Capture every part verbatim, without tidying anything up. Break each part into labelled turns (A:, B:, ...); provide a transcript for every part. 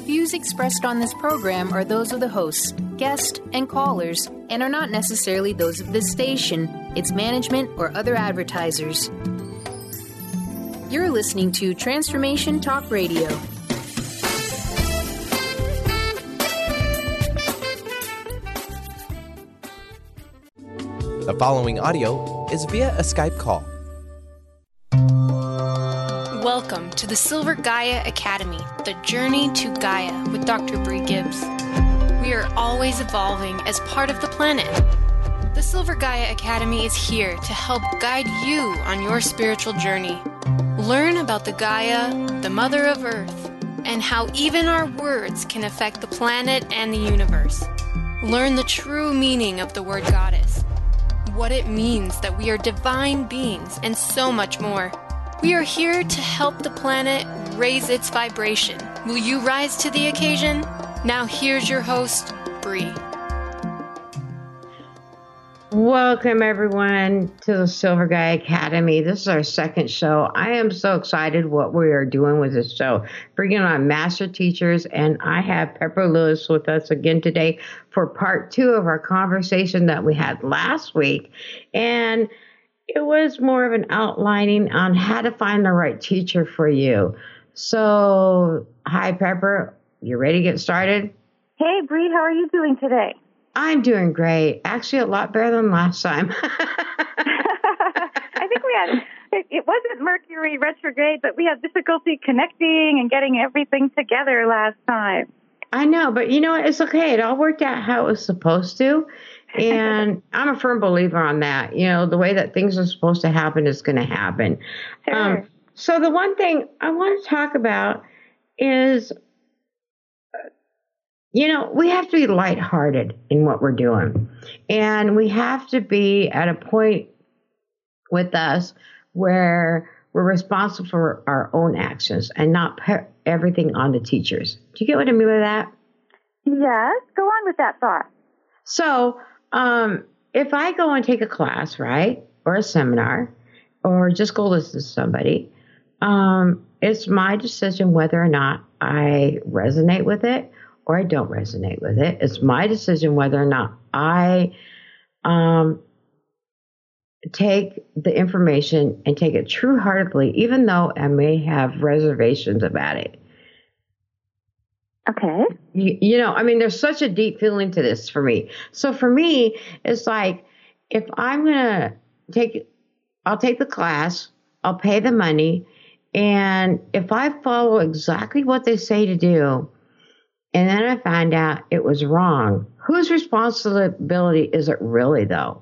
A: Views expressed on this program are those of the hosts, guests, and callers, and are not necessarily those of this station, its management, or other advertisers. You're listening to Transformation Talk Radio.
B: The following audio is via a Skype call.
C: Welcome to the Silver Gaia Academy, the journey to Gaia with Doctor Bree Gibbs. We are always evolving as part of the planet. The Silver Gaia Academy is here to help guide you on your spiritual journey. Learn about the Gaia, the Mother of Earth, and how even our words can affect the planet and the universe. Learn the true meaning of the word goddess, what it means that we are divine beings, and so much more. We are here to help the planet raise its vibration. Will you rise to the occasion? Now here's your host, Bree.
D: Welcome, everyone, to the Silver Gaia Academy. This is our second show. I am so excited what we are doing with this show, bringing on master teachers, and I have Pepper Lewis with us again today for part two of our conversation that we had last week. And it was more of an outlining on how to find the right teacher for you. So, hi, Pepper. You ready to get started?
E: Hey, Bree, how are you doing today?
D: I'm doing great. Actually, a lot better than last time.
E: I think we had, it, it wasn't Mercury retrograde, but we had difficulty connecting and getting everything together last time.
D: I know, but you know what? It's okay. It all worked out how it was supposed to. And I'm a firm believer on that. You know, the way that things are supposed to happen is going to happen.
E: Sure.
D: Um, so the one thing I want to talk about is, you know, we have to be lighthearted in what we're doing. And we have to be at a point with us where we're responsible for our own actions and not put everything on the teachers. Do you get what I mean by that?
E: Yes. Go on with that thought.
D: So, um, if I go and take a class, right, or a seminar, or just go listen to somebody, um, it's my decision whether or not I resonate with it or I don't resonate with it. It's my decision whether or not I um, take the information and take it true-heartedly, even though I may have reservations about it.
E: Okay.
D: You, you know, I mean, there's such a deep feeling to this for me. So for me, it's like, if I'm going to take, I'll take the class, I'll pay the money, and if I follow exactly what they say to do, and then I find out it was wrong, whose responsibility is it really, though?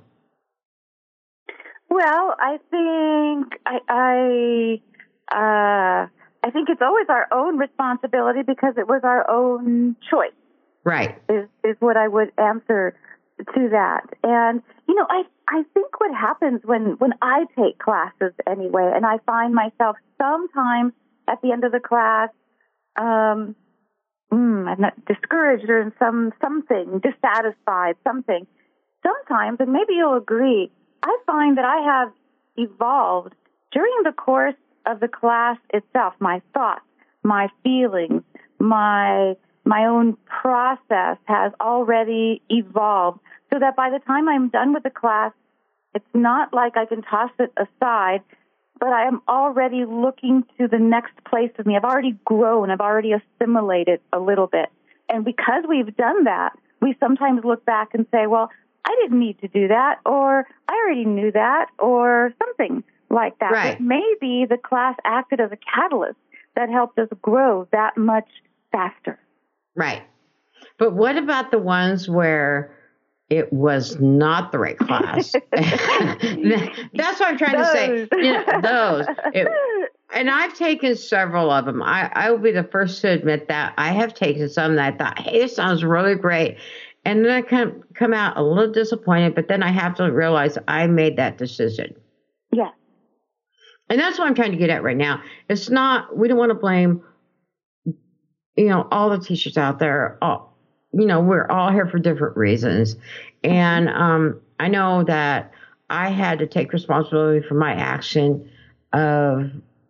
E: Well, I think I, I, uh, I think it's always our own responsibility because it was our own choice.
D: Right.
E: Is is what I would answer to that. And, you know, I I think what happens when, when I take classes anyway, and I find myself sometimes at the end of the class, um, mm, I'm not discouraged or in some something, dissatisfied, something. Sometimes, and maybe you'll agree, I find that I have evolved during the course of the class itself, my thoughts, my feelings, my my own process has already evolved so that by the time I'm done with the class, it's not like I can toss it aside, but I am already looking to the next place with me. I've already grown. I've already assimilated a little bit. And because we've done that, we sometimes look back and say, well, I didn't need to do that, or I already knew that, or something like that.
D: Right.
E: But maybe the class acted as a catalyst that helped us grow that much faster.
D: Right. But what about the ones where it was not the right class? That's what I'm trying
E: those.
D: to say. You know, those. It, and I've taken several of them. I, I will be the first to admit that. I have taken some that I thought, hey, this sounds really great. And then I come, come out a little disappointed, but then I have to realize I made that decision.
E: Yeah.
D: And that's what I'm trying to get at right now. It's not, we don't want to blame, you know, all the teachers out there. All, you know, we're all here for different reasons. And um, I know that I had to take responsibility for my action of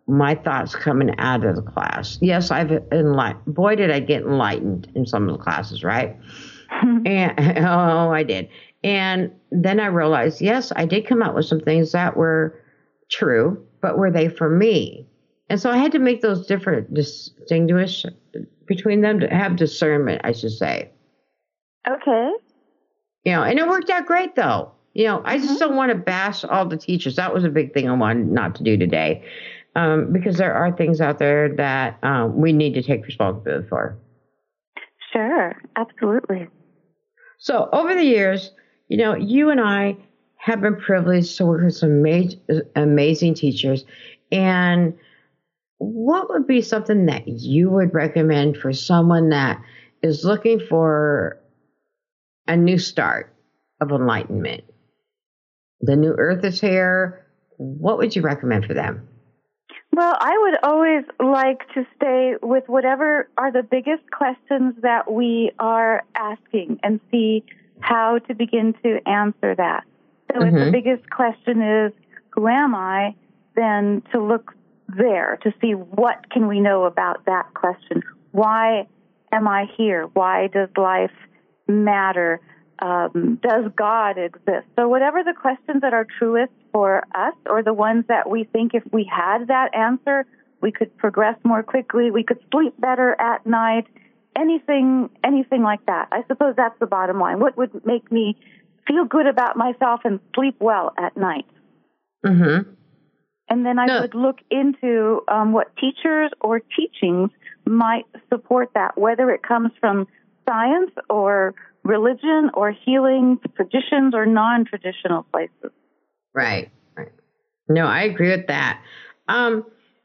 D: my thoughts coming out of the class. Yes, I've enlightened. Boy, did I get enlightened in some of the classes, right? and oh, I did. And then I realized, yes, I did come out with some things that were true, but were they for me? And so I had to make those different distinguish between them to have discernment, I should say.
E: Okay.
D: You know, and it worked out great, though. You know, I just mm-hmm. don't want to bash all the teachers. That was a big thing I wanted not to do today, um, because there are things out there that um, we need to take responsibility for.
E: Sure, absolutely.
D: So over the years, you know, you and I have been privileged to work with some amazing, amazing teachers. And what would be something that you would recommend for someone that is looking for a new start of enlightenment? The new earth is here. What would you recommend for them?
E: Well, I would always like to stay with whatever are the biggest questions that we are asking and see how to begin to answer that. So mm-hmm. if the biggest question is, who am I? Then to look there to see what can we know about that question. Why am I here? Why does life matter? Um, does God exist? So whatever the questions that are truest for us, or the ones that we think if we had that answer, we could progress more quickly, we could sleep better at night, anything, anything like that. I suppose that's the bottom line. What would make me feel good about myself and sleep well at night?
D: Mm-hmm.
E: And then I no. would look into um, what teachers or teachings might support that, whether it comes from science or religion or healing traditions or non-traditional places.
D: Right, right. No, I agree with that. Um,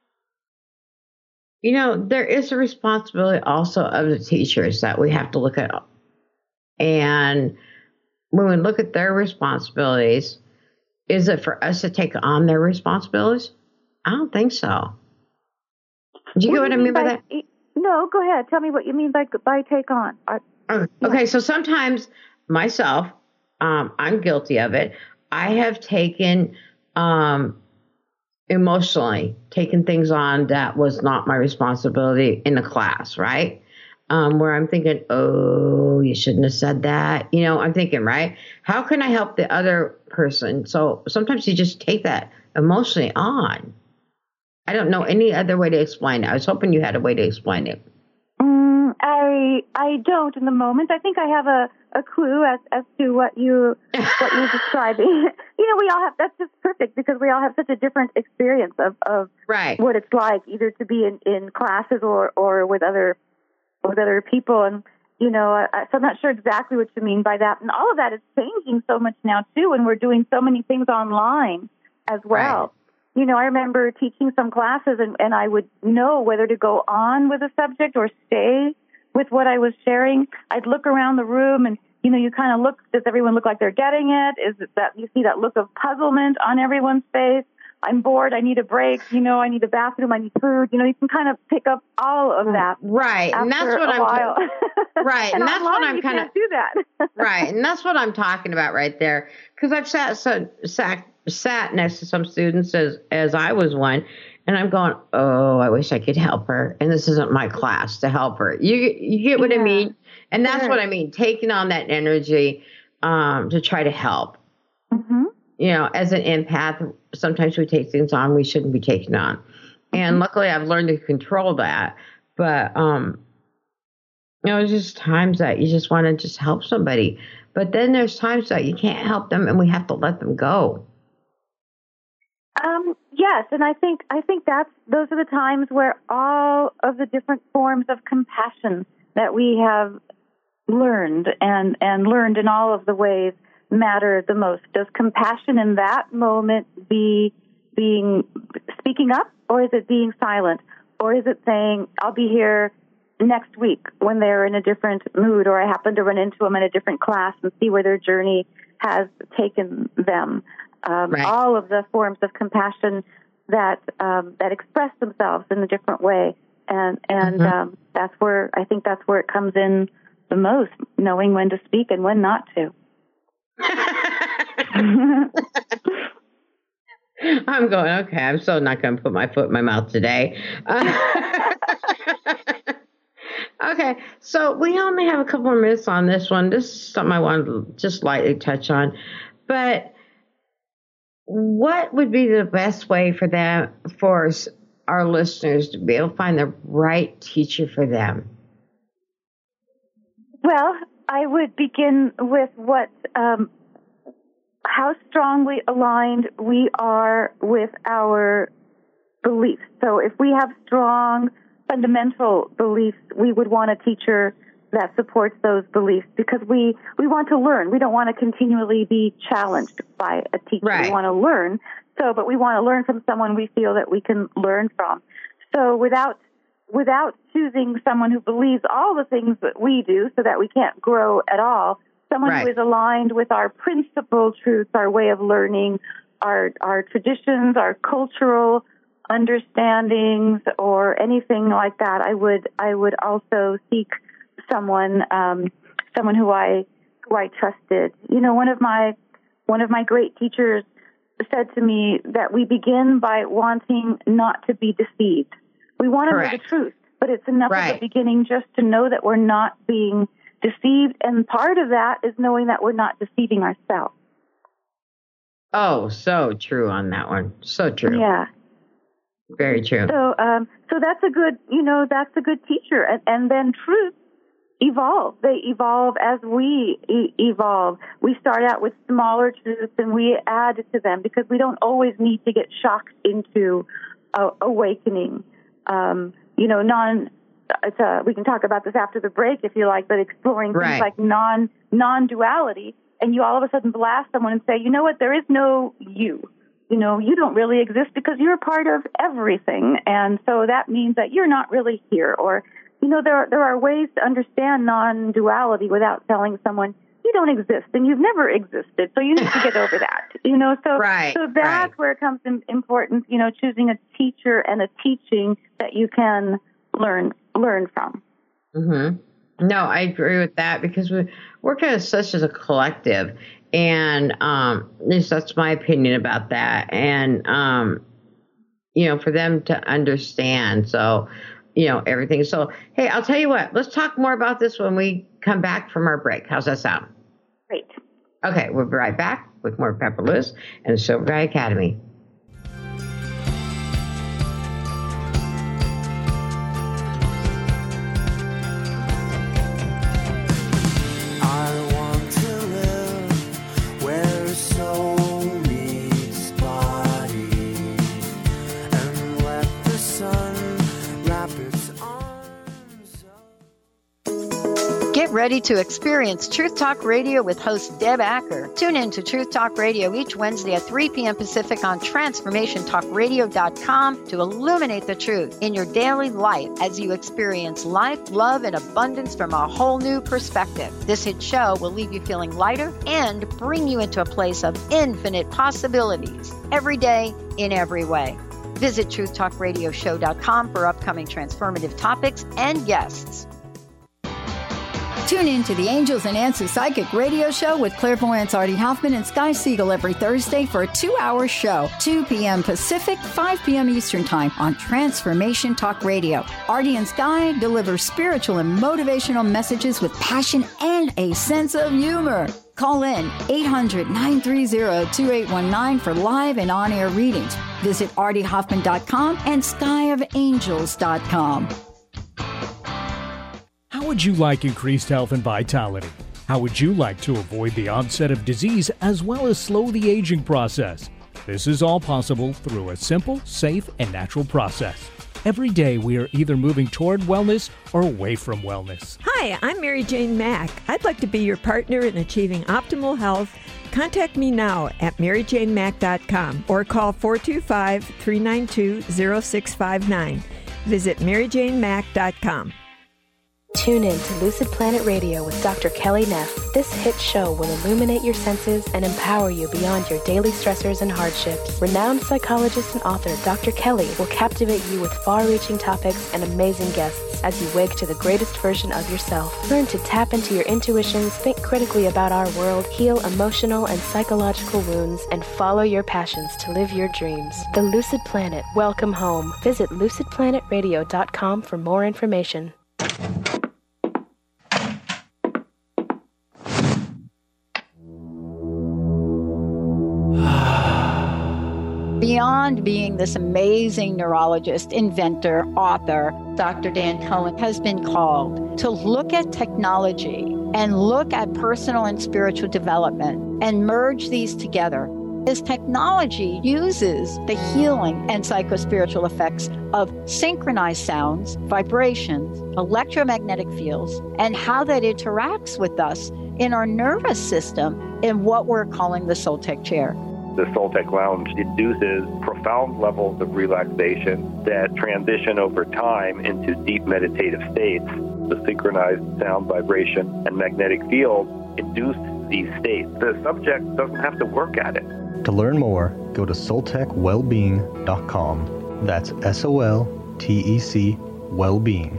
D: you know, there is a responsibility also of the teachers that we have to look at. And when we look at their responsibilities, is it for us to take on their responsibilities? I don't think so. Do you
E: what
D: get what
E: do
D: I
E: mean
D: mean by,
E: by
D: that?
E: No, go ahead. Tell me what you mean by by take on. Uh,
D: okay,
E: yeah.
D: so sometimes myself, um, I'm guilty of it. I have taken um, emotionally taken things on that was not my responsibility in the class, right? Um, where I'm thinking, oh, you shouldn't have said that. You know, I'm thinking, right? How can I help the other person? So sometimes you just take that emotionally on. I don't know any other way to explain it. I was hoping you had a way to explain it.
E: Mm, I I don't in the moment. I think I have a, a clue as, as to what you what you're describing. You know, we all have, that's just perfect because we all have such a different experience of, of
D: right.
E: what it's like either to be in, in classes or, or with other with other people. And, you know, I, so I'm not sure exactly what you mean by that. And all of that is changing so much now, too, and we're doing so many things online as well.
D: Right.
E: You know, I remember teaching some classes, and, and I would know whether to go on with a subject or stay with what I was sharing. I'd look around the room, and, you know, you kind of look, does everyone look like they're getting it? Is it that you see that look of puzzlement on everyone's face? I'm bored. I need a break. You know, I need a bathroom. I need food. You know, you can kind of pick up all of that.
D: Right. And that's what I'm
E: while.
D: Right.
E: and,
D: and that's what I'm
E: you
D: kind of
E: can't do that.
D: Right. And that's what I'm talking about right there. Because I've sat, so, sat sat next to some students as as I was one, and I'm going, oh, I wish I could help her. And this isn't my class to help her. You you get what yeah. I mean? And that's sure. what I mean. Taking on that energy um, to try to help.
E: Mm-hmm.
D: You know, as an empath, sometimes we take things on we shouldn't be taking on. Mm-hmm. And luckily I've learned to control that. But, um, you know, there's just times that you just want to just help somebody. But then there's times that you can't help them and we have to let them go.
E: Um, yes, and I think I think that's those are the times where all of the different forms of compassion that we have learned and, and learned in all of the ways matter the most. Does compassion in that moment be being speaking up, or is it being silent, or is it saying, I'll be here next week when they're in a different mood, or I happen to run into them in a different class and see where their journey has taken them. Um,
D: right.
E: All of the forms of compassion that um, that express themselves in a different way, and and mm-hmm. um, that's where I think that's where it comes in the most, knowing when to speak and when not to.
D: I'm going, okay, I'm so not going to put my foot in my mouth today. Uh, okay, so we only have a couple more minutes on this one. This is something I wanted to just lightly touch on. But what would be the best way for them, for our listeners to be able to find the right teacher for them?
E: Well, I would begin with what, um, how strongly aligned we are with our beliefs. So if we have strong fundamental beliefs, we would want a teacher that supports those beliefs, because we, we want to learn. We don't want to continually be challenged by a teacher.
D: Right.
E: We want to learn. So, but we want to learn from someone we feel that we can learn from. So without, without choosing someone who believes all the things that we do so that we can't grow at all, someone
D: right.
E: who is aligned with our principal truths, our way of learning, our, our traditions, our cultural understandings, or anything like that, I would, I would also seek someone, um, someone who I, who I trusted. You know, one of my, one of my great teachers said to me that we begin by wanting not to be deceived. We want to know the truth, but it's enough
D: right.
E: at the beginning just to know that we're not being deceived. And part of that is knowing that we're not deceiving ourselves.
D: Oh, so true on that one. So true.
E: Yeah.
D: Very true.
E: So, um, so that's a good, you know, that's a good teacher. And, and then truth evolve. They evolve as we e- evolve. We start out with smaller truths and we add to them, because we don't always need to get shocked into uh, awakening. Um, you know, non, it's a, we can talk about this after the break if you like, but exploring
D: right.
E: things like non, non-duality, and you all of a sudden blast someone and say, you know what, there is no you. You know, you don't really exist because you're a part of everything. And so that means that you're not really here. Or, you know, there are, there are ways to understand non-duality without telling someone you don't exist and you've never existed. So you need to get over that, you know, so,
D: right,
E: so that's
D: right.
E: where it comes in important, you know, choosing a teacher and a teaching that you can learn, learn from.
D: Mm-hmm. No, I agree with that, because we, we're kind of such as a collective. And, um, at least that's my opinion about that. And, um, you know, for them to understand. So, you know, everything. So, hey, I'll tell you what, let's talk more about this when we come back from our break. How's that sound?
E: Great.
D: Okay. We'll be right back with more Pepper Lewis and the Silver Guy Academy.
F: Ready to experience Truth Talk Radio with host Deb Acker. Tune in to Truth Talk Radio each Wednesday at three p.m. Pacific on transformation talk radio dot com to illuminate the truth in your daily life as you experience life, love, and abundance from a whole new perspective. This hit show will leave you feeling lighter and bring you into a place of infinite possibilities every day in every way. Visit truth talk radio show dot com for upcoming transformative topics and guests.
G: Tune in to the Angels and Answers Psychic Radio Show with clairvoyants Artie Hoffman and Sky Siegel every Thursday for a two-hour show, two p.m. Pacific, five p.m. Eastern Time on Transformation Talk Radio. Artie and Sky deliver spiritual and motivational messages with passion and a sense of humor. Call in eight hundred, nine three zero, two eight one nine for live and on-air readings. Visit artie hoffman dot com and sky of angels dot com.
H: How would you like increased health and vitality? How would you like to avoid the onset of disease as well as slow the aging process? This is all possible through a simple, safe, and natural process. Every day we are either moving toward wellness or away from wellness.
I: Hi, I'm Mary Jane Mack. I'd like to be your partner in achieving optimal health. Contact me now at mary jane mack dot com or call four two five, three nine two, zero six five nine. Visit mary jane mack dot com.
J: Tune in to Lucid Planet Radio with Doctor Kelly Neff. This hit show will illuminate your senses and empower you beyond your daily stressors and hardships. Renowned psychologist and author Doctor Kelly will captivate you with far-reaching topics and amazing guests as you wake to the greatest version of yourself. Learn to tap into your intuitions, think critically about our world, heal emotional and psychological wounds, and follow your passions to live your dreams. The Lucid Planet. Welcome home. Visit lucid planet radio dot com for more information.
G: Beyond being this amazing neurologist, inventor, author, Doctor Dan Cohen has been called to look at technology and look at personal and spiritual development and merge these together. His technology uses the healing and psychospiritual effects of synchronized sounds, vibrations, electromagnetic fields, and how that interacts with us in our nervous system in what we're calling the Soltec chair.
K: The Soltec Lounge induces profound levels of relaxation that transition over time into deep meditative states. The synchronized sound, vibration, and magnetic field induce these states. The subject doesn't have to work at it.
L: To learn more, go to soltec wellbeing dot com. That's S O L T E C Wellbeing.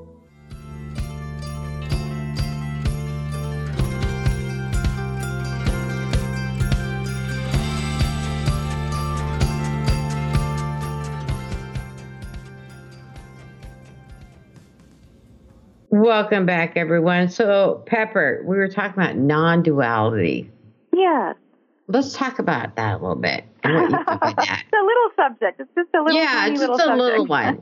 D: Welcome back, everyone. So, Pepper, we were talking about non-duality.
E: Yes.
D: Let's talk about that a little bit. And what you think of that.
E: It's a little subject. It's just a little
D: Yeah, it's
E: little
D: just a
E: subject.
D: little one.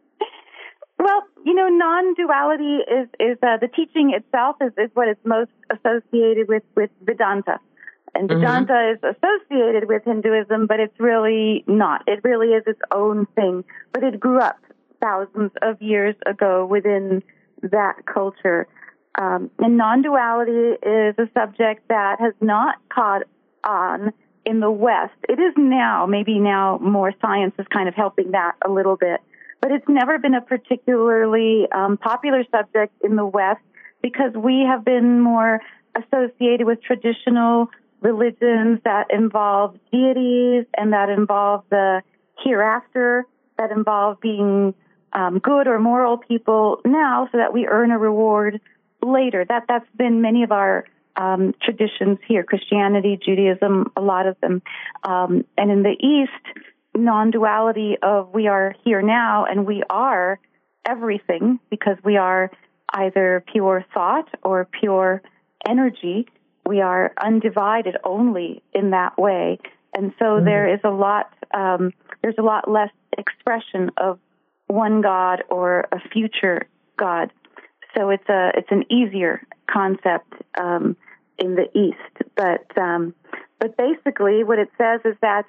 E: Well, you know, non-duality is, is uh, the teaching itself is, is what is most associated with, with Vedanta. And Vedanta mm-hmm. is associated with Hinduism, but it's really not. It really is its own thing. But it grew up thousands of years ago within that culture. Um, and non-duality is a subject that has not caught on in the West. It is now, maybe now more science is kind of helping that a little bit. But it's never been a particularly um, popular subject in the West because we have been more associated with traditional religions that involve deities and that involve the hereafter, that involve being um, good or moral people now so that we earn a reward later. That, that's been many of our um, traditions here, Christianity, Judaism, a lot of them. Um, and in the East, non-duality of we are here now and we are everything because we are either pure thought or pure energy. We are undivided only in that way. And so mm-hmm. there is a lot, um, there's a lot less expression of one God or a future God. So it's a, it's an easier concept, um, in the East. But, um, but basically what it says is that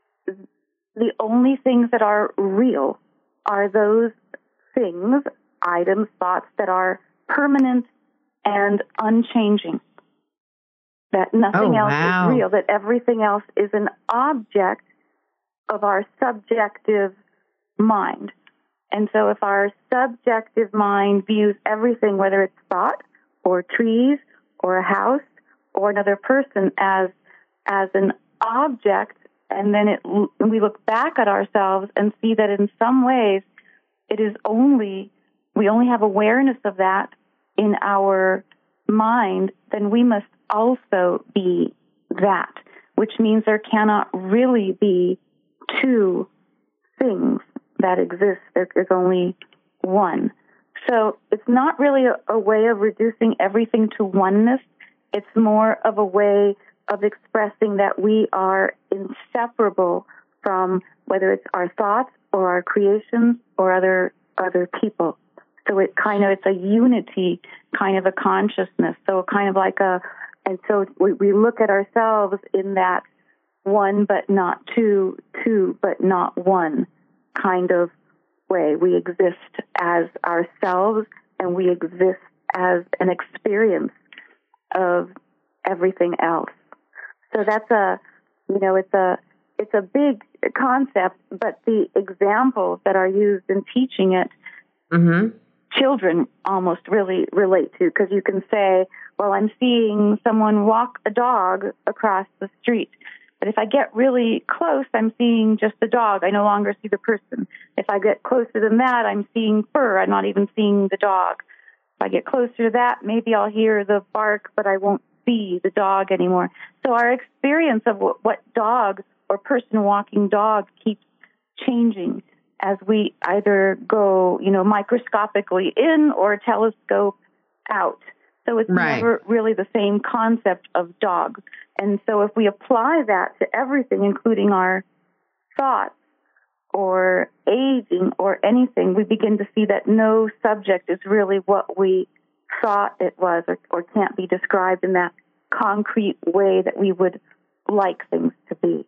E: the only things that are real are those things, items, thoughts that are permanent and unchanging. That nothing
D: oh,
E: else
D: wow.
E: is real, that everything else is an object of our subjective mind. And so if our subjective mind views everything, whether it's thought or trees or a house or another person as as an object, and then it, we look back at ourselves and see that in some ways it is only, we only have awareness of that in our mind, then we must also be that, which means there cannot really be two things that exist. There is only one. So it's not really a, a way of reducing everything to oneness. It's more of a way of expressing that we are inseparable from whether it's our thoughts or our creations or other other people. So it kind of, it's a unity kind of a consciousness. So kind of like a, and so we, we look at ourselves in that one but not two, two but not one kind of way. We exist as ourselves and we exist as an experience of everything else. So that's a, you know, it's a, it's a big concept, but the examples that are used in teaching it
D: mm-hmm.
E: children almost really relate to, because you can say, well, I'm seeing someone walk a dog across the street. But if I get really close, I'm seeing just the dog. I no longer see the person. If I get closer than that, I'm seeing fur. I'm not even seeing the dog. If I get closer to that, maybe I'll hear the bark, but I won't see the dog anymore. So our experience of what, what dog or person walking dog keeps changing as we either go, you know, microscopically in or telescope out. So it's right. never really the same concept of dog. And so if we apply that to everything, including our thoughts or aging or anything, we begin to see that no subject is really what we thought it was, or, or can't be described in that concrete way that we would like things to be.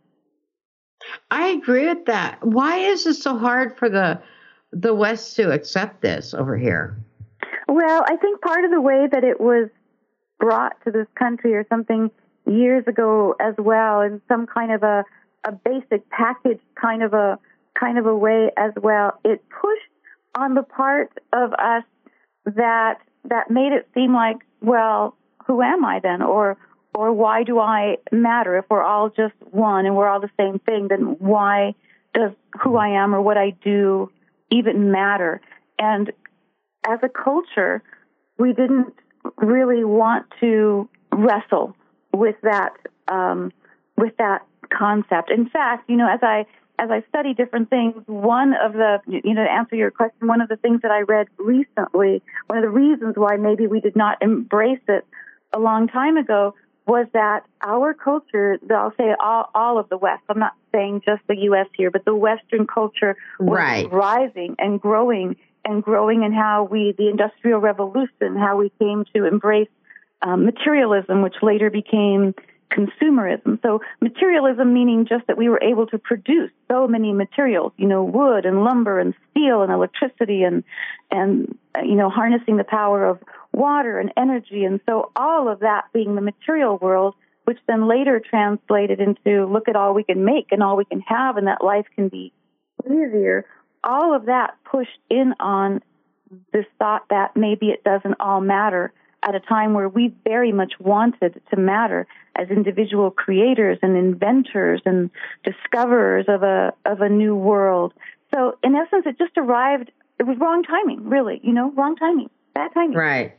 D: I agree with that. Why is it so hard for the the West to accept this over here?
E: Well, I think part of the way that it was brought to this country or something years ago as well, in some kind of a, a basic package kind of a kind of a way as well, it pushed on the part of us that that made it seem like, well, who am I then? Or or why do I matter? If we're all just one and we're all the same thing, then why does who I am or what I do even matter? And as a culture, we didn't really want to wrestle with that um, with that concept. In fact, you know, as I as I study different things, one of the, you know, to answer your question, one of the things that I read recently, one of the reasons why maybe we did not embrace it a long time ago, was that our culture, I'll say all, all of the West, I'm not saying just the U S here, but the Western culture was
D: right.
E: rising and growing and growing in how we, the Industrial Revolution, how we came to embrace um, materialism, which later became consumerism. So materialism meaning just that we were able to produce so many materials, you know, wood and lumber and steel and electricity and, and uh, you know, harnessing the power of water and energy. And so all of that being the material world, which then later translated into look at all we can make and all we can have and that life can be easier. All of that pushed in on this thought that maybe it doesn't all matter at a time where we very much wanted to matter as individual creators and inventors and discoverers of a of a new world. So in essence, it just arrived, it was wrong timing, really, you know, wrong timing, bad timing.
D: Right.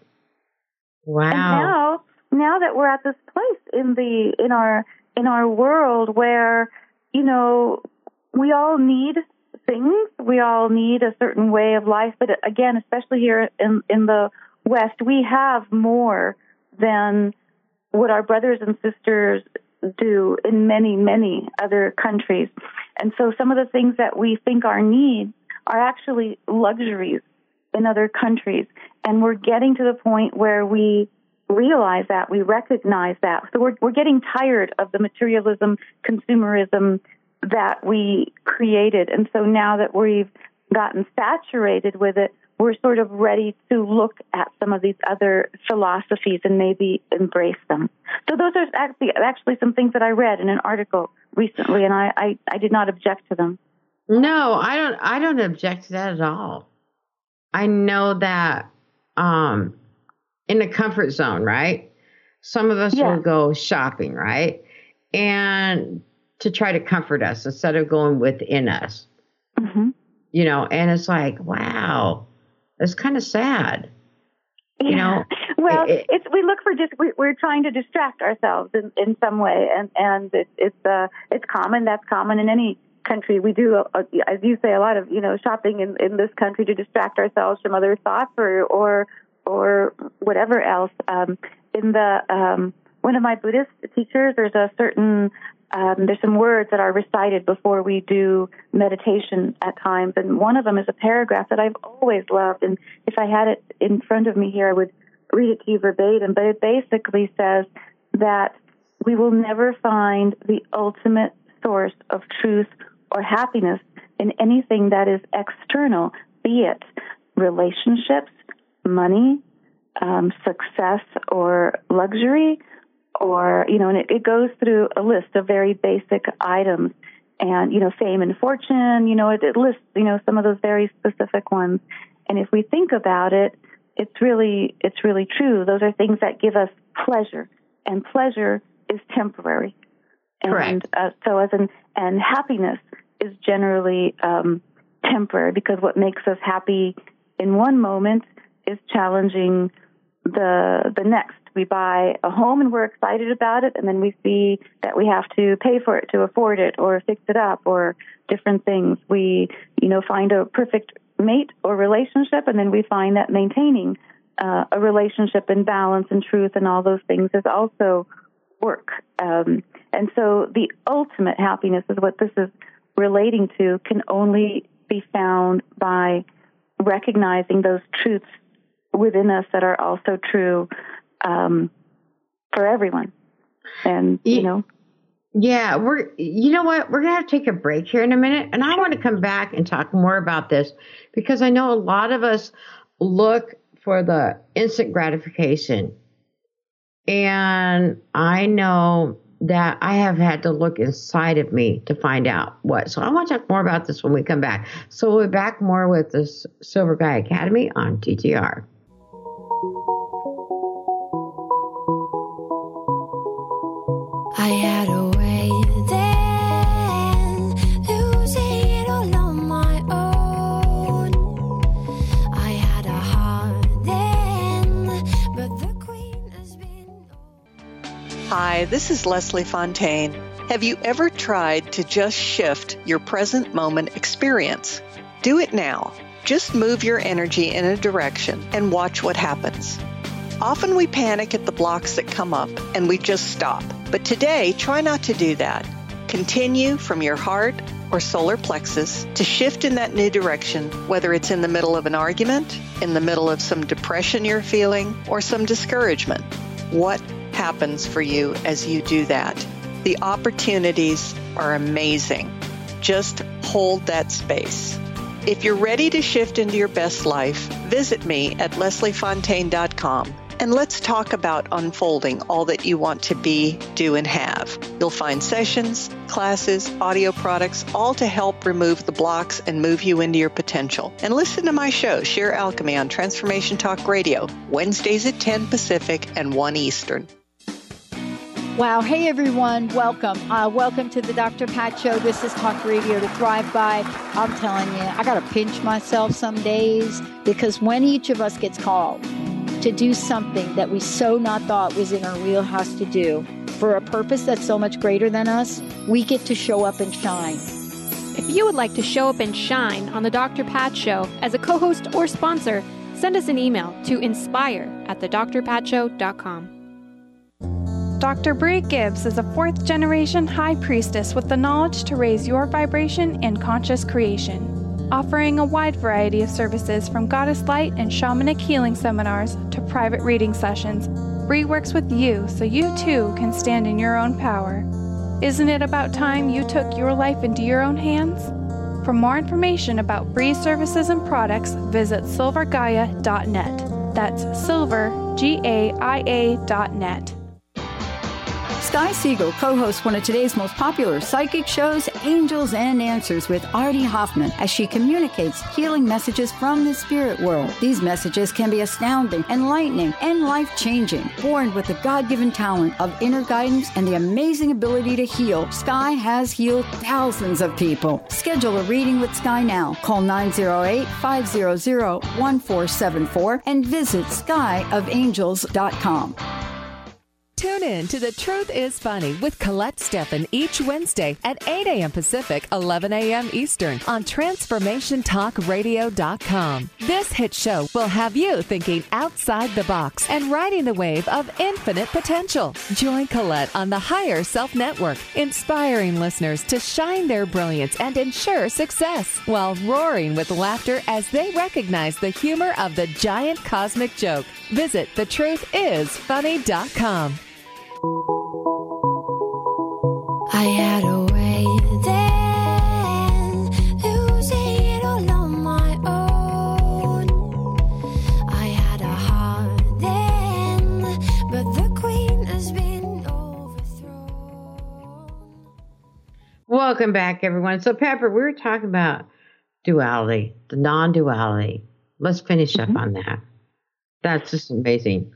D: Wow.
E: And now, now that we're at this place in the in our in our world where, you know, we all need things, we all need a certain way of life, but again, especially here in, in the West, we have more than what our brothers and sisters do in many, many other countries. And so some of the things that we think are needs are actually luxuries in other countries. And we're getting to the point where we realize that, we recognize that. So we're, we're getting tired of the materialism, consumerism that we created. And so now that we've gotten saturated with it, we're sort of ready to look at some of these other philosophies and maybe embrace them. So those are actually, actually some things that I read in an article recently, and I, I, I did not object to them.
D: No, I don't. I don't object to that at all. I know that um, in the comfort zone, right? Some of us yeah. will go shopping, right, and to try to comfort us instead of going within us.
E: Mm-hmm.
D: You know, and it's like, wow. It's kind of sad, you
E: yeah.
D: know.
E: Well,
D: it,
E: it's we look for just we, we're trying to distract ourselves in, in some way, and and it, it's uh it's common. That's common in any country. We do, uh, as you say, a lot of you know shopping in, in this country to distract ourselves from other thoughts or or or whatever else. Um, in the um, one of my Buddhist teachers, there's a certain Um, there's some words that are recited before we do meditation at times, and one of them is a paragraph that I've always loved, and if I had it in front of me here, I would read it to you verbatim, but it basically says that we will never find the ultimate source of truth or happiness in anything that is external, be it relationships, money, um, success, or luxury, or, you know, and it, it goes through a list of very basic items and, you know, fame and fortune, you know, it, it lists, you know, some of those very specific ones. And if we think about it, it's really, it's really true. Those are things that give us pleasure, and pleasure is temporary.
D: Correct.
E: And uh, so as an, and happiness is generally um, temporary, because what makes us happy in one moment is challenging the the next. We buy a home and we're excited about it, and then we see that we have to pay for it to afford it or fix it up or different things. We, you know, find a perfect mate or relationship, and then we find that maintaining uh, a relationship in balance and truth and all those things is also work. Um, and so the ultimate happiness is what this is relating to, can only be found by recognizing those truths within us that are also true um, for everyone. And, you know.
D: Yeah, we're, you know what, we're going to have to take a break here in a minute, and I want to come back and talk more about this, because I know a lot of us look for the instant gratification, and I know that I have had to look inside of me to find out what. So I want to talk more about this when we come back. So we'll be back more with the Silver Gaia Academy on T T R.
M: I had a way then, losing it all on my own. I had a heart then, but the queen has been...
N: Hi, this is Leslie Fontaine. Have you ever tried to just shift your present moment experience? Do it now. Just move your energy in a direction and watch what happens. Often we panic at the blocks that come up and we just stop. But today, try not to do that. Continue from your heart or solar plexus to shift in that new direction, whether it's in the middle of an argument, in the middle of some depression you're feeling, or some discouragement. What happens for you as you do that? The opportunities are amazing. Just hold that space. If you're ready to shift into your best life, visit me at leslie fontaine dot com. And let's talk about unfolding all that you want to be, do, and have. You'll find sessions, classes, audio products, all to help remove the blocks and move you into your potential. And listen to my show, Sheer Alchemy, on Transformation Talk Radio, Wednesdays at ten Pacific and one Eastern.
G: Wow. Hey, everyone. Welcome. Uh, welcome to the Doctor Pat Show. This is Talk Radio to Thrive By. I'm telling you, I got to pinch myself some days, because when each of us gets called to do something that we so not thought was in our wheelhouse to do for a purpose that's so much greater than us, we get to show up and shine.
C: If you would like to show up and shine on the Doctor Pat Show as a co-host or sponsor, send us an email to inspire at the dr pat show dot com.
O: Doctor Bree Gibbs is a fourth-generation high priestess with the knowledge to raise your vibration in conscious creation. Offering a wide variety of services from goddess light and shamanic healing seminars to private reading sessions, Bree works with you so you too can stand in your own power. Isn't it about time you took your life into your own hands? For more information about Bree's services and products, visit silver gaia dot net. That's silver, G A I A dot net.
G: Sky Siegel co-hosts one of today's most popular psychic shows, Angels and Answers, with Artie Hoffman, as she communicates healing messages from the spirit world. These messages can be astounding, enlightening, and life-changing. Born with the God-given talent of inner guidance and the amazing ability to heal, Sky has healed thousands of people. Schedule a reading with Sky now. Call nine oh eight, five hundred, one four seven four and visit sky of angels dot com.
P: Tune in to The Truth is Funny with Colette Steffen each Wednesday at eight a.m. Pacific, eleven a.m. Eastern on transformation talk radio dot com. This hit show will have you thinking outside the box and riding the wave of infinite potential. Join Colette on the Higher Self Network, inspiring listeners to shine their brilliance and ensure success while roaring with laughter as they recognize the humor of the giant cosmic joke. Visit the truth is funny dot com.
M: I had a way then, losing it all on my own. I had a heart then, but the queen has been overthrown.
D: Welcome back, everyone. So, Pepper, we were talking about duality, the non-duality. Let's finish
E: Mm-hmm.
D: up on that. That's just amazing.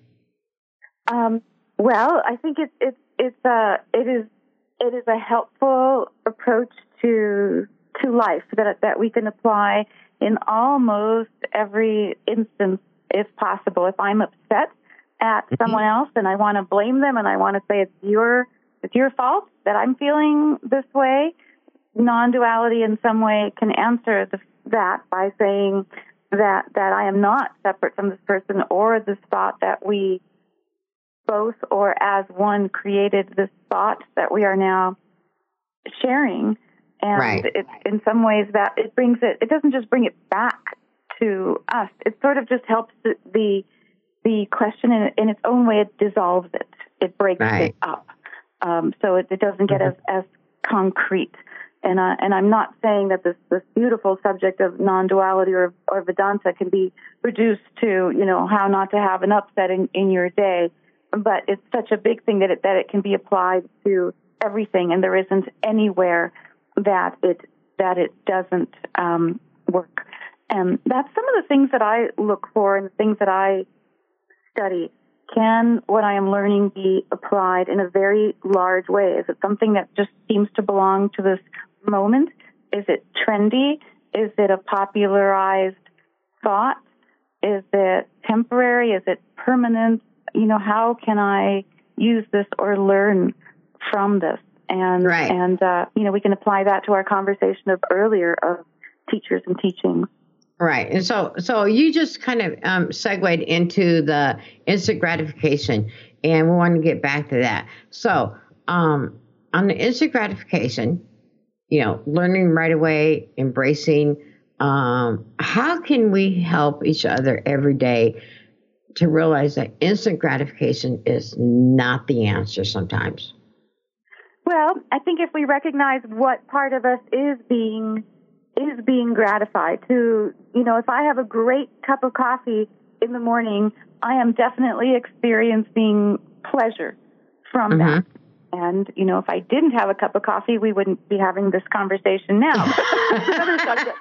E: Um, well, I think it's it's it's a it is it is a helpful approach to to life that that we can apply in almost every instance, if possible. If I'm upset at someone else and I want to blame them and I want to say it's your it's your fault that I'm feeling this way, non-duality in some way can answer the, that by saying that that I am not separate from this person or this thought, that we both or as one created this thought that we are now sharing. And
D: Right.
E: it, in some ways that it brings it, it doesn't just bring it back to us. It sort of just helps the, the, the question in, in its own way. It dissolves it. It breaks
D: Right.
E: it up. Um, so it, it doesn't get
D: Mhm.
E: as, as concrete. And, uh, and I'm not saying that this, this beautiful subject of non-duality or, or Vedanta can be reduced to, you know, how not to have an upset in, in your day. But it's such a big thing that it, that it can be applied to everything, and there isn't anywhere that it that it doesn't um, work. And that's some of the things that I look for and the things that I study. Can what I am learning be applied in a very large way? Is it something that just seems to belong to this moment? Is it trendy? Is it a popularized thought? Is it temporary? Is it permanent? You know, how can I use this or learn from this? And,
D: Right.
E: and uh, you know, we can apply that to our conversation of earlier of teachers and teachings.
D: Right. And so, so you just kind of um, segued into the instant gratification, and we want to get back to that. So, um, on the instant gratification, you know, learning right away, embracing, um, how can we help each other every day to realize that instant gratification is not the answer sometimes?
E: Well, I think if we recognize what part of us is being is being gratified, to, you know, if I have a great cup of coffee in the morning, I am definitely experiencing pleasure from
D: Mhm.
E: that. And, you know, if I didn't have a cup of coffee, we wouldn't be having this conversation now. That's another subject.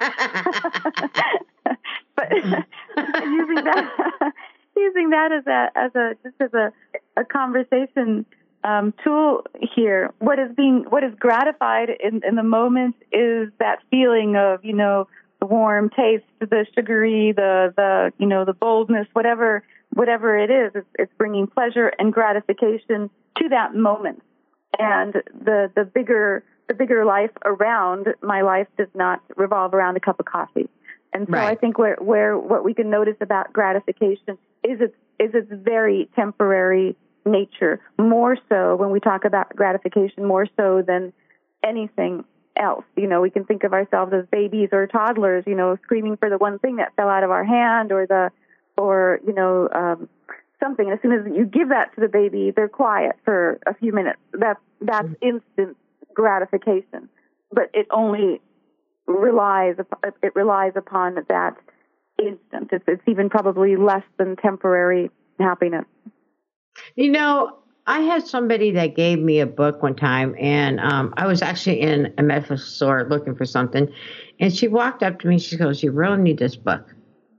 E: But using that, using that as a, as a, just as a, a conversation um, tool here, what is being, what is gratified in, in the moment is that feeling of, you know, the warm taste, the sugary, the, the, you know, the boldness, whatever, whatever it is, it's, it's bringing pleasure and gratification to that moment. And the, the bigger, the bigger life around my life does not revolve around a cup of coffee. And so
D: Right.
E: I think where, where, what we can notice about gratification is its, is its very temporary nature, more so when we talk about gratification, more so than anything else. You know, we can think of ourselves as babies or toddlers, you know, screaming for the one thing that fell out of our hand, or the, or, you know, um, something. As soon as you give that to the baby, they're quiet for a few minutes. That's, that's instant gratification. But it only relies, it relies upon that instant. It's, it's even probably less than temporary happiness.
D: You know, I had somebody that gave me a book one time, and um, I was actually in a medical store looking for something, and she walked up to me. She goes, "You really need this book."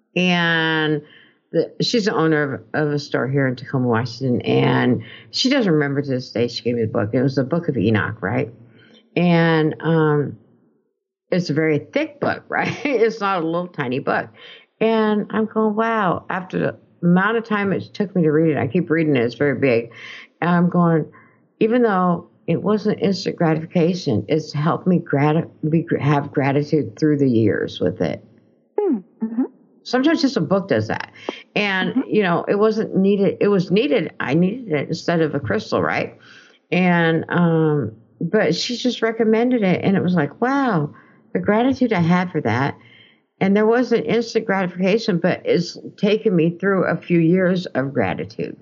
D: And the, she's the owner of, of a store here in Tacoma, Washington, and she doesn't remember to this day she gave me the book. It was the Book of Enoch, right? And um, it's a very thick book, right? It's not a little tiny book. And I'm going, wow, after the amount of time it took me to read it, I keep reading it, it's very big. And I'm going, even though it wasn't instant gratification, it's helped me grat- be, have gratitude through the years with it.
E: Mm-hmm.
D: Sometimes just a book does that. And, mm-hmm. you know, it wasn't needed. It was needed. I needed it instead of a crystal, right? And, um, but she just recommended it. And it was like, wow, the gratitude I had for that. And there wasn't instant gratification, but it's taken me through a few years of gratitude.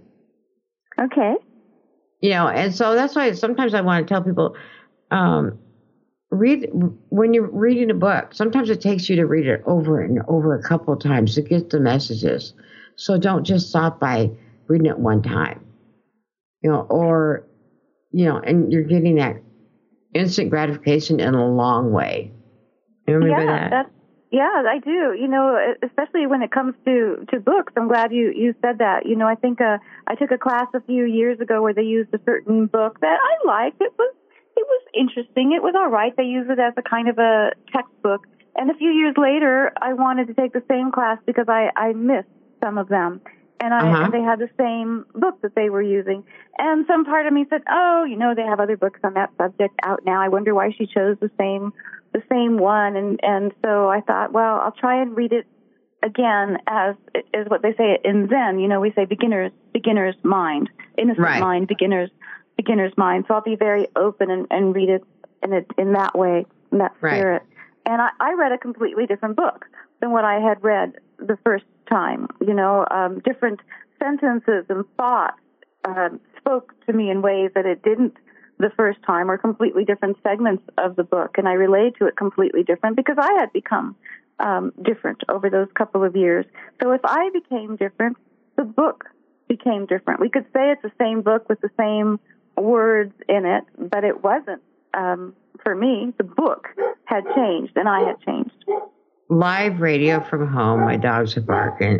E: Okay.
D: You know, and so that's why sometimes I want to tell people, um, read when you're reading a book. Sometimes it takes you to read it over and over a couple of times to get the messages. So don't just stop by reading it one time. You know, or, you know, and you're getting that instant gratification in a long way. You remember
E: yeah,
D: that?
E: That's, Yeah, I do. You know, especially when it comes to, to books. I'm glad you, you said that. You know, I think uh, I took a class a few years ago where they used a certain book that I liked. It was it was interesting. It was all right. They used it as a kind of a textbook. And a few years later, I wanted to take the same class because I, I missed some of them. And I
D: Uh-huh.
E: and they had the same book that they were using. And some part of me said, oh, you know, they have other books on that subject out now. I wonder why she chose the same the same one. And, and so I thought, well, I'll try and read it again as is what they say in Zen. You know, we say beginner's beginner's mind, innocent
D: Right.
E: mind, beginner's beginner's mind. So I'll be very open and, and read it in it in that way, in that
D: Right.
E: spirit. And I, I read a completely different book than what I had read the first time. You know, um, different sentences and thoughts um, spoke to me in ways that it didn't the first time, or completely different segments of the book. And I relate to it completely different because I had become um, different over those couple of years. So if I became different, the book became different. We could say it's the same book with the same words in it, but it wasn't. Um, for me, the book had changed, and I had changed.
D: Live radio from home. My dogs are barking.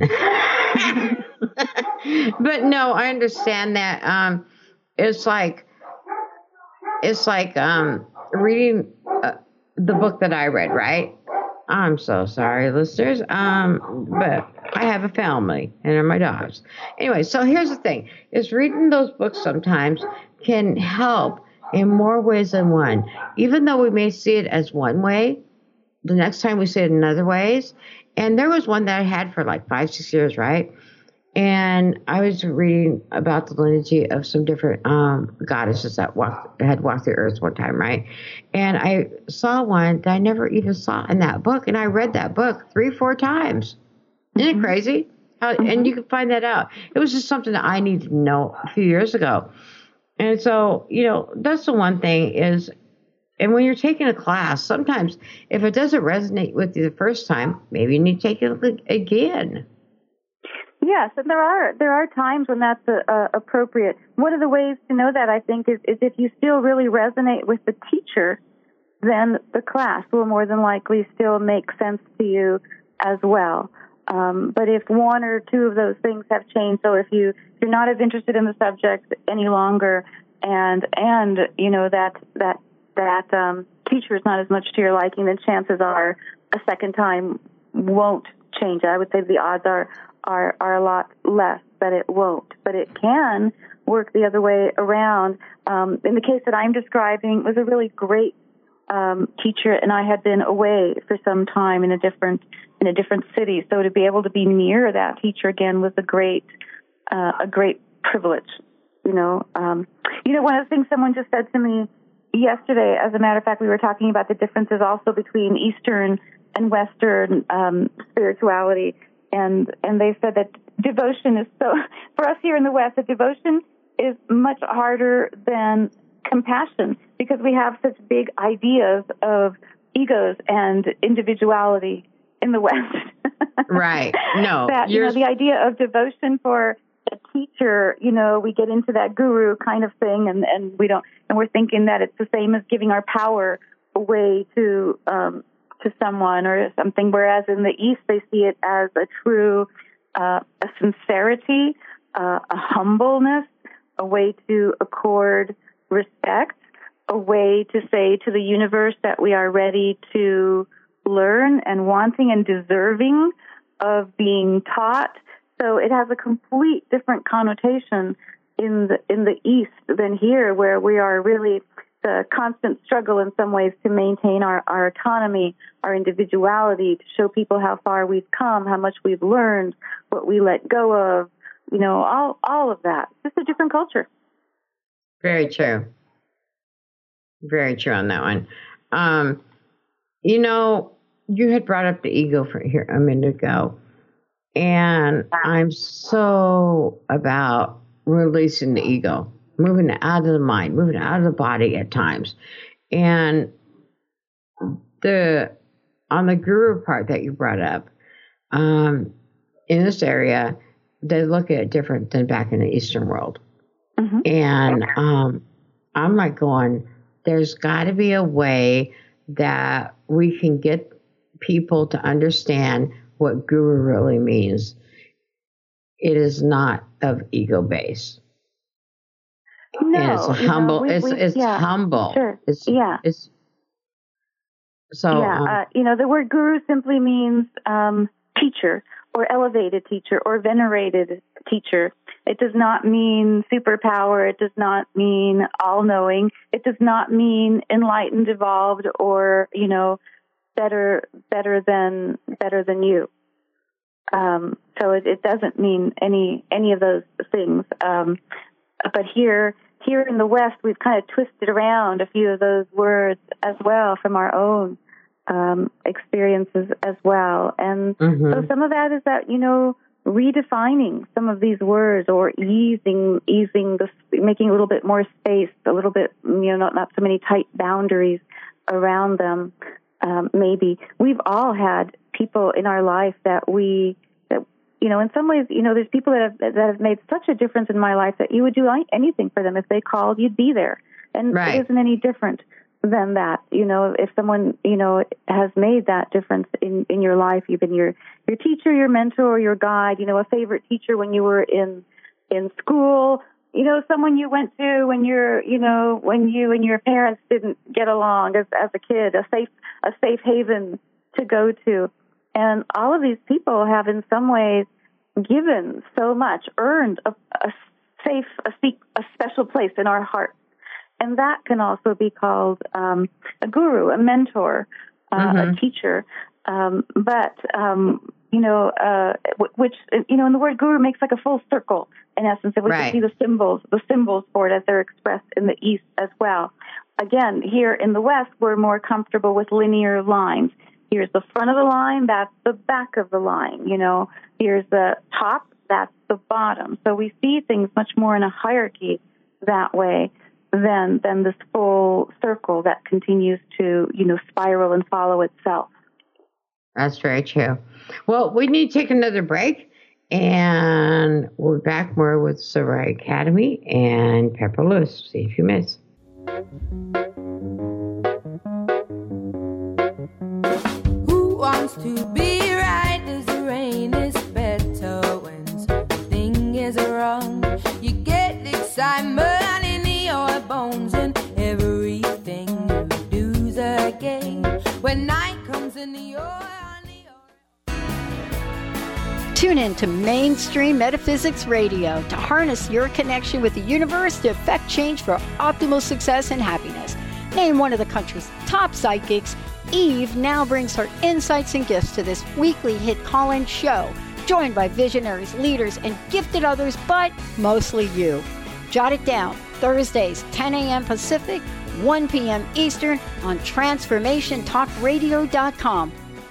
D: But no, I understand that. Um, it's like it's like um, reading uh, the book that I read. Right? I'm so sorry, listeners. Um, but I have a family, and they're my dogs. Anyway, so here's the thing: is reading those books sometimes can help in more ways than one. Even though we may see it as one way, the next time we see it in other ways. And there was one that I had for like five, six years, right? And I was reading about the lineage of some different um, goddesses that walked, had walked the earth one time, right? And I saw one that I never even saw in that book. And I read that book three, four times. Isn't it crazy? How, and you can find that out. It was just something that I needed to know a few years ago. And so, you know, that's the one thing is, and when you're taking a class, sometimes if it doesn't resonate with you the first time, maybe you need to take it again.
E: Yes, and there are there are times when that's uh, uh, appropriate. One of the ways to know that, I think, is, is if you still really resonate with the teacher, then the class will more than likely still make sense to you as well. Um, but if one or two of those things have changed, so if you if you're not as interested in the subject any longer, and and you know that that that um, teacher is not as much to your liking, then chances are a second time won't change. I would say the odds are are are a lot less that it won't, but it can work the other way around. Um, in the case that I'm describing, it was a really great um, teacher, and I had been away for some time in a different in a different city, so to be able to be near that teacher again was a great uh, a great privilege. You know, um, you know, one of the things someone just said to me yesterday, as a matter of fact, we were talking about the differences also between Eastern and Western um, spirituality, and and they said that devotion is so, for us here in the West, that devotion is much harder than compassion because we have such big ideas of egos and individuality in the West.
D: Right. No.
E: that, you know, the idea of devotion for a teacher, you know, we get into that guru kind of thing, and, and we don't, and we're thinking that it's the same as giving our power away to um, to someone or something. Whereas in the East, they see it as a true, uh, a sincerity, uh, a humbleness, a way to accord respect, a way to say to the universe that we are ready to learn and wanting and deserving of being taught. So it has a complete different connotation in the in the East than here, where we are really the constant struggle in some ways to maintain our, our autonomy, our individuality, to show people how far we've come, how much we've learned, what we let go of, you know, all all of that. Just a different culture.
D: Very true. Very true on that one. Um, you know, you had brought up the ego for here a minute ago. And I'm so about releasing the ego, moving it out of the mind, moving it out of the body at times. And the on the guru part that you brought up, um, in this area, they look at it different than back in the Eastern world. Mm-hmm. And um, I'm like going, there's got to be a way that we can get people to understand what guru really means. It is not of ego base.
E: No,
D: and it's
E: you know,
D: humble.
E: we-
D: it's
E: we-
D: it's
E: yeah,
D: humble.
E: Sure.
D: It's
E: yeah.
D: It's so.
E: yeah,
D: um,
E: uh, you know, the word guru simply means um, teacher or elevated teacher or venerated teacher. It does not mean superpower. It does not mean all-knowing. It does not mean enlightened, evolved, or, you know, better better than better than you. Um, so it, it doesn't mean any any of those things. Um, but here here in the West, we've kind of twisted around a few of those words as well from our own um, experiences as well. And
D: Mhm.
E: so some of that is that, you know, redefining some of these words or easing, easing the, making a little bit more space, a little bit, you know, not, not so many tight boundaries around them. Um, maybe we've all had people in our life that we, that, you know, in some ways, you know, there's people that have, that have made such a difference in my life that you would do anything for them. If they called, you'd be there. And
D: Right.
E: it isn't any different than that. You know, if someone, you know, has made that difference in, in your life, you've been your, your teacher, your mentor, your guide, you know, a favorite teacher when you were in, in school, you know, someone you went to when you're, you know, when you and your parents didn't get along as, as a kid, a safe, a safe haven to go to. And all of these people have in some ways given so much, earned a, a safe, a, a special place in our heart. And that can also be called um, a guru, a mentor, uh,
D: Mhm.
E: a teacher. Um, but, um, you know, uh, which, you know, and the word guru makes like a full circle, in essence. If we
D: Right.
E: can see the symbols, the symbols for it as they're expressed in the East as well. Again, here in the West, we're more comfortable with linear lines. Here's the front of the line, that's the back of the line. You know, here's the top, that's the bottom. So we see things much more in a hierarchy that way than than this full circle that continues to, you know, spiral and follow itself.
D: That's very true. Well, we need to take another break, and we'll be back more with Silver Academy and Pepper Lewis. See if you miss.
Q: Who wants to be right as the rain is better when something is wrong? You get excitement in your bones and everything you do's a game. When night comes in your
F: Tune in to Mainstream Metaphysics Radio to harness your connection with the universe to effect change for optimal success and happiness. Named one of the country's top psychics, Eve now brings her insights and gifts to this weekly hit call-in show, joined by visionaries, leaders, and gifted others, but mostly you. Jot it down, Thursdays, ten a.m. Pacific, one p.m. Eastern on transformation talk radio dot com.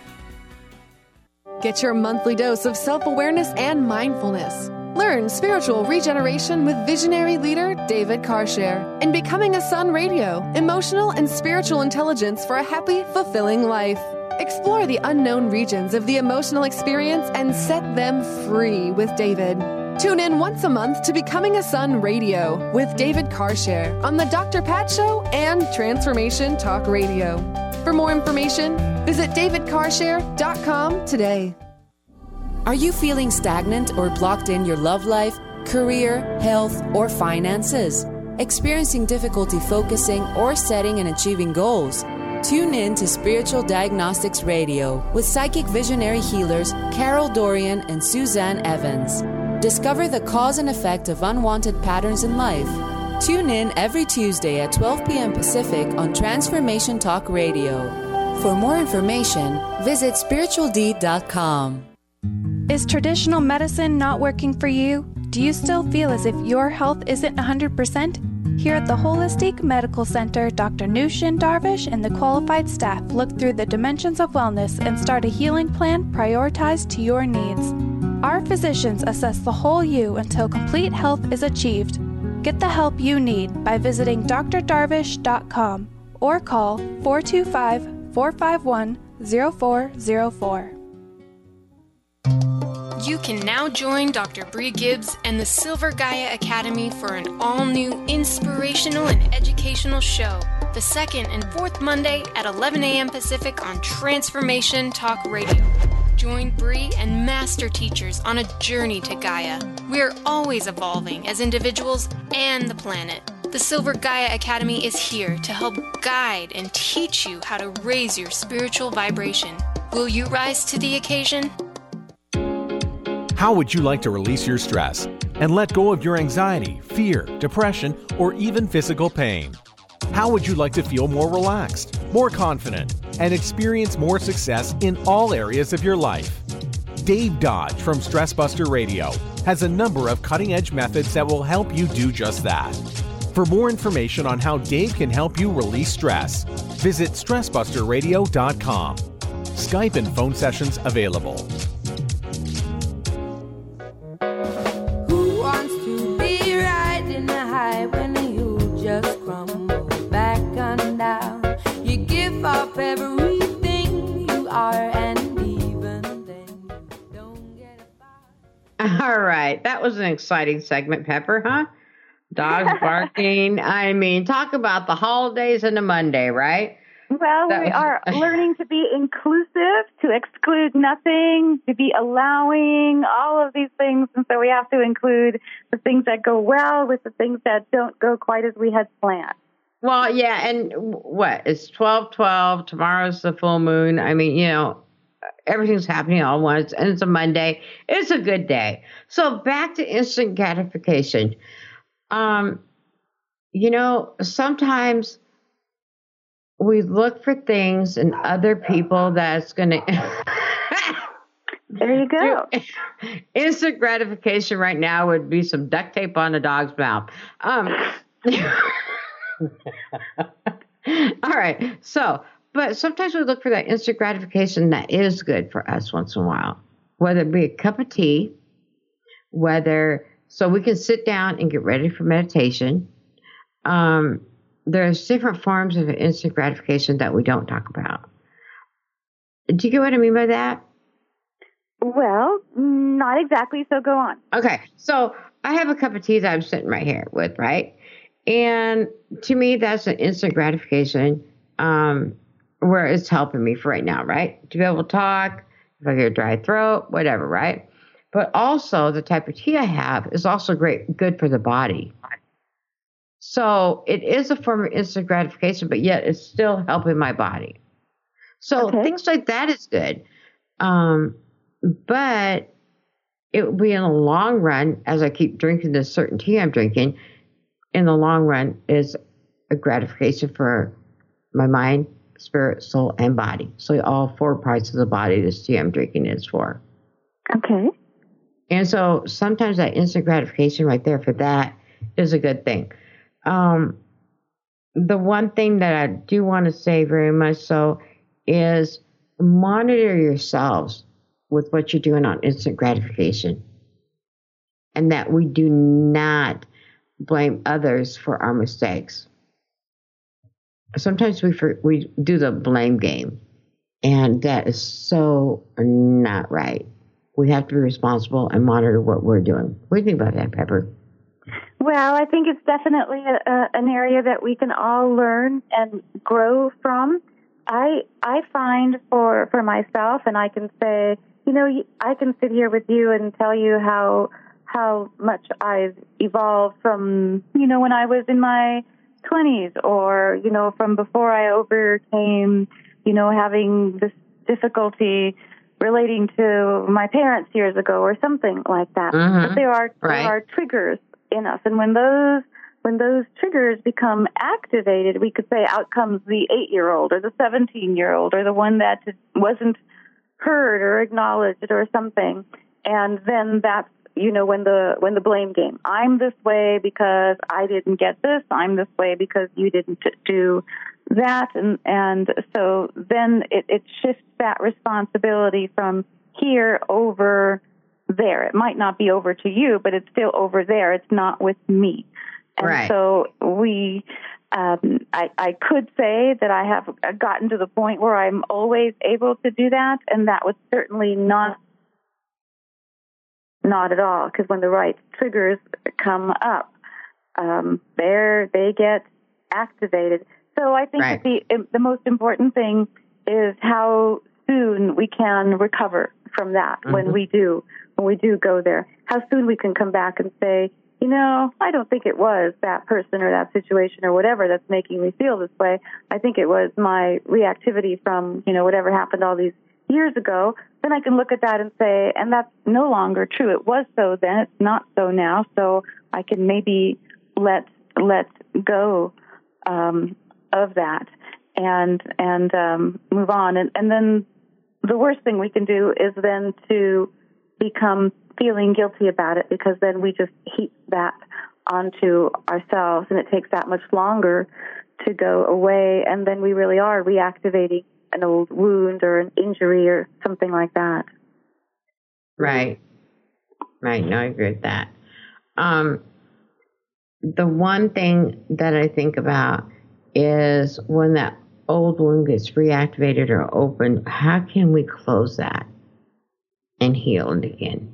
P: Get your monthly dose of self-awareness and mindfulness. Learn spiritual regeneration with visionary leader David Carshare in Becoming a Sun Radio, emotional and spiritual intelligence for a happy, fulfilling life. Explore the unknown regions of the emotional experience and set them free with David. Tune in once a month to Becoming a Sun Radio with David Carshare on The Doctor Pat Show and Transformation Talk Radio. For more information, visit david carshare dot com today.
R: Are you feeling stagnant or blocked in your love life, career, health, or finances? Experiencing difficulty focusing or setting and achieving goals? Tune in to Spiritual Diagnostics Radio with psychic visionary healers Carol Dorian and Suzanne Evans. Discover the cause and effect of unwanted patterns in life. Tune in every Tuesday at twelve p.m. Pacific on Transformation Talk Radio. For more information, visit spiritual d dot com.
O: Is traditional medicine not working for you? Do you still feel as if your health isn't one hundred percent? Here at the Holistic Medical Center, Doctor Nushin Darvish and the qualified staff look through the dimensions of wellness and start a healing plan prioritized to your needs. Our physicians assess the whole you until complete health is achieved. Get the help you need by visiting d r darvish dot com or call four two five, four five one, zero four zero four.
C: You can now join Doctor Bree Gibbs and the Silver Gaia Academy for an all-new inspirational and educational show the second and fourth Monday at eleven a.m. Pacific on Transformation Talk Radio. Join Bree and master teachers on a journey to Gaia. We are always evolving as individuals and the planet. The Silver Gaia Academy is here to help guide and teach you how to raise your spiritual vibration. Will you rise to the occasion?
S: How would you like to release your stress and let go of your anxiety, fear, depression, or even physical pain? How would you like to feel more relaxed, more confident, and experience more success in all areas of your life? Dave Dodge from Stress Buster Radio has a number of cutting-edge methods that will help you do just that. For more information on how Dave can help you release stress, visit stress buster radio dot com. Skype and phone sessions available.
Q: Who wants to be riding a high when you just crumble back on down? You give up everything you are, and even then you don't get a fire.
D: All right. That was an exciting segment, Pepper, huh? Dogs barking. I mean, talk about the holidays and a Monday, right?
E: Well,
D: That
E: we
D: was-
E: are learning to be inclusive, to exclude nothing, to be allowing, all of these things. And so we have to include the things that go well with the things that don't go quite as we had planned.
D: Well, yeah, and what? It's twelve twelve. Tomorrow's the full moon. I mean, you know, everything's happening all at once, and it's a Monday. It's a good day. So back to instant gratification. Um, you know, sometimes we look for things in other people that's going to...
E: There you go.
D: Instant gratification right now would be some duct tape on a dog's mouth. Um, all right. So, but sometimes we look for that instant gratification that is good for us once in a while, whether it be a cup of tea, whether so we can sit down and get ready for meditation. Um, there's different forms of instant gratification that we don't talk about. Do you get what I mean by that?
E: Well, not exactly, so go on.
D: Okay, so I have a cup of tea that I'm sitting right here with, right? And to me, that's an instant gratification um, where it's helping me for right now, right? To be able to talk, if I get a dry throat, whatever, right? But also the type of tea I have is also great, good for the body. So it is a form of instant gratification, but yet it's still helping my body. So
E: Okay.
D: things like that is good. Um, but it will be in the long run, as I keep drinking this certain tea I'm drinking, in the long run is a gratification for my mind, spirit, soul, and body. So all four parts of the body this tea I'm drinking is for.
E: Okay.
D: And so sometimes that instant gratification right there for that is a good thing. Um, the one thing that I do want to say very much so is monitor yourselves with what you're doing on instant gratification, and that we do not blame others for our mistakes. Sometimes we for, we do the blame game, and that is so not right. We have to be responsible and monitor what we're doing. What do you think about that, Pepper?
E: Well, I think it's definitely a, a, an area that we can all learn and grow from. I I find for for myself, and I can say, you know, I can sit here with you and tell you how how much I've evolved from, you know, when I was in my twenties, or, you know, from before I overcame, you know, having this difficulty relating to my parents years ago or something like that.
D: Mhm.
E: But there are
D: Right.
E: there are triggers in us, and when those when those triggers become activated, we could say out comes the eight-year-old or the seventeen-year-old or the one that wasn't heard or acknowledged or something. And then that's, you know, when the when the blame game. I'm this way because I didn't get this. I'm this way because you didn't do that. And, and so then it, it shifts that responsibility from here over there. It might not be over to you, but it's still over there. It's not with me. And
D: Right.
E: so we, um, I, I could say that I have gotten to the point where I'm always able to do that, and that was certainly not, not at all, because when the right triggers come up, um, there they get activated. So I think
D: Right.
E: that the the most important thing is how soon we can recover from that
D: Mhm.
E: when we do when we do go there. How soon we can come back and say, you know, I don't think it was that person or that situation or whatever that's making me feel this way. I think it was my reactivity from, you know, whatever happened all these years ago. Then I can look at that and say, and that's no longer true. It was so then, it's not so now. So I can maybe let let go um, of that and and um, move on. And, and then the worst thing we can do is then to become feeling guilty about it, because then we just heap that onto ourselves, and it takes that much longer to go away, and then we really are reactivating an old wound or an injury or something like that.
D: Right. Right. No, I agree with that. Um, the one thing that I think about is when that old wound gets reactivated or opened, how can we close that and heal it again?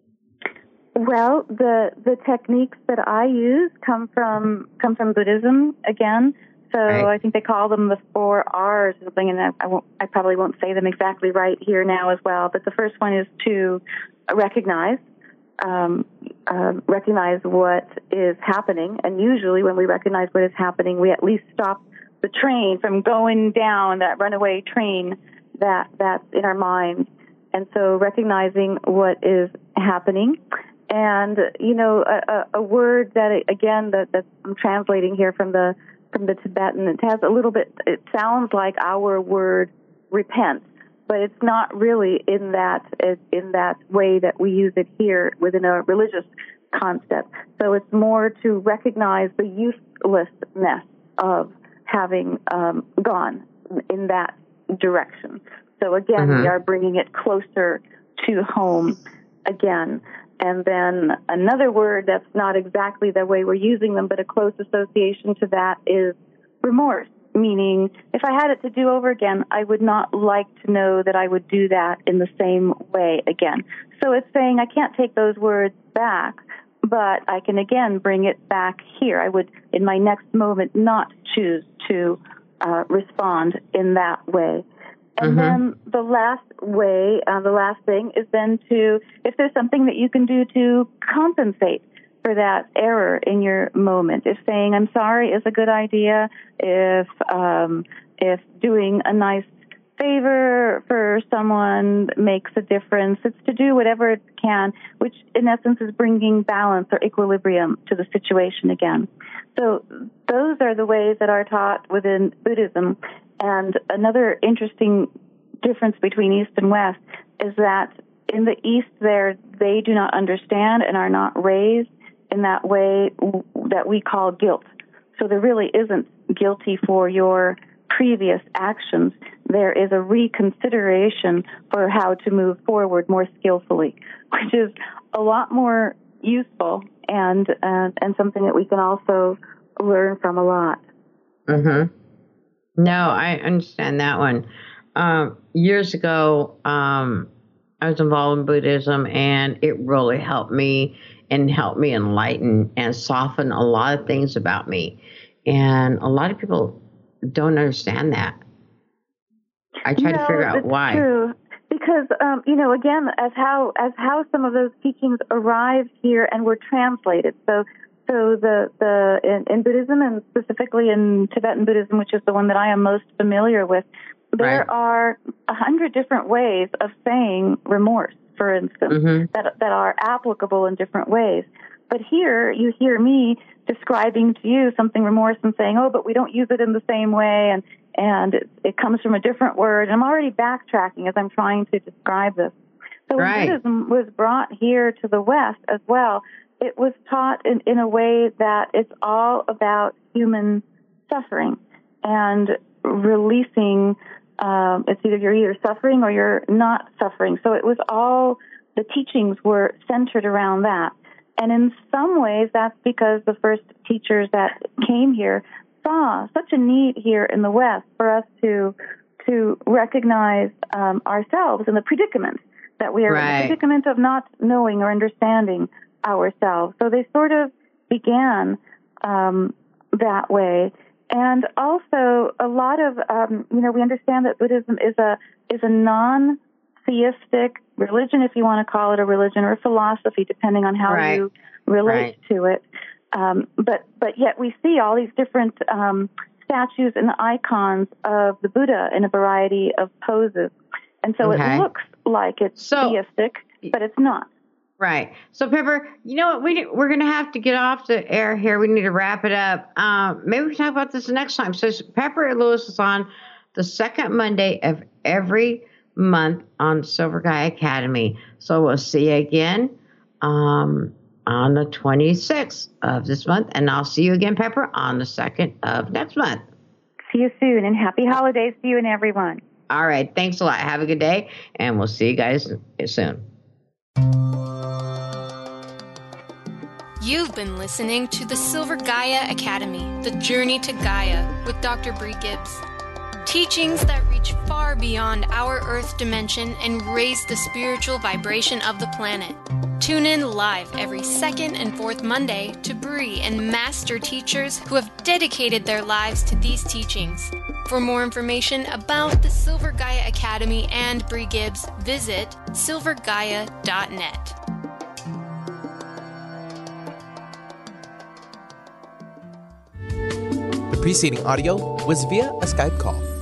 E: Well, the the techniques that I use come from come from Buddhism again. So
D: Right.
E: I think they call them the four R's or something, and I, I won't I probably won't say them exactly right here now as well. But the first one is to recognize um, uh, recognize what is happening, and usually when we recognize what is happening, we at least stop the train from going down, that runaway train that that's in our mind. And so recognizing what is happening. And, you know, a, a, a word that, again, that, that I'm translating here from the from the Tibetan, it has a little bit, it sounds like our word repent, but it's not really in that in that way that we use it here within a religious concept. So it's more to recognize the uselessness of having um, gone in that direction. So again,
D: Mhm.
E: we are bringing it closer to home again. And then another word that's not exactly the way we're using them, but a close association to that is remorse, meaning if I had it to do over again, I would not like to know that I would do that in the same way again. So it's saying I can't take those words back, but I can again bring it back here. I would, in my next moment, not choose to uh, respond in that way. And
D: Mhm.
E: then the last way, uh, the last thing is then to, if there's something that you can do to compensate for that error in your moment. If saying I'm sorry is a good idea, if um, if doing a nice favor for someone makes a difference, it's to do whatever it can, which in essence is bringing balance or equilibrium to the situation again. So those are the ways that are taught within Buddhism. And another interesting difference between East and West is that in the East there, they do not understand and are not raised in that way that we call guilt. So there really isn't guilty for your previous actions. There is a reconsideration for how to move forward more skillfully, which is a lot more useful and uh, and something that we can also learn from a lot.
D: Mm-hmm. No, I understand that one. Um, years ago, um, I was involved in Buddhism, and it really helped me and helped me enlighten and soften a lot of things about me. And a lot of people don't understand that. I try
E: no,
D: to figure out
E: it's
D: why.
E: True. Because, um, you know, again, as how as how some of those teachings arrived here and were translated. So So the, the in, in Buddhism, and specifically in Tibetan Buddhism, which is the one that I am most familiar with, there
D: Right.
E: are a hundred different ways of saying remorse, for instance,
D: Mm-hmm.
E: that that are applicable in different ways. But here you hear me describing to you something remorse and saying, oh, but we don't use it in the same way, and, and it, it comes from a different word. And I'm already backtracking as I'm trying to describe this. So when
D: Right.
E: Buddhism was brought here to the West as well, it was taught in, in a way that it's all about human suffering and releasing. Um, it's either you're either suffering or you're not suffering. So it was all, the teachings were centered around that. And in some ways, that's because the first teachers that came here saw such a need here in the West for us to to recognize um, ourselves in the predicament that we are in
D: Right.
E: the predicament of not knowing or understanding ourselves. So they sort of began um, that way. And also, a lot of, um, you know, we understand that Buddhism is a is a non-theistic religion, if you want to call it a religion, or a philosophy, depending on how
D: Right.
E: you relate
D: Right.
E: to it. Um, but but yet we see all these different um, statues and icons of the Buddha in a variety of poses. And so
D: Okay.
E: it looks like it's
D: So-
E: theistic, but it's not.
D: Right. So, Pepper, you know what? We, we're going to have to get off the air here. We need to wrap it up. Um, maybe we can talk about this next time. So, Pepper Lewis is on the second Monday of every month on Silver Guy Academy. So, we'll see you again um, on the twenty-sixth of this month. And I'll see you again, Pepper, on the second of next month.
E: See you soon, and happy holidays to you and everyone.
D: All right. Thanks a lot. Have a good day. And we'll see you guys soon.
C: You've been listening to the Silver Gaia Academy, The Journey to Gaia with Doctor Bree Gibbs. Teachings that reach far beyond our Earth dimension and raise the spiritual vibration of the planet. Tune in live every second and fourth Monday to Bree and master teachers who have dedicated their lives to these teachings. For more information about the Silver Gaia Academy and Bree Gibbs, visit silver gaia dot net.
B: The preceding audio was via a Skype call.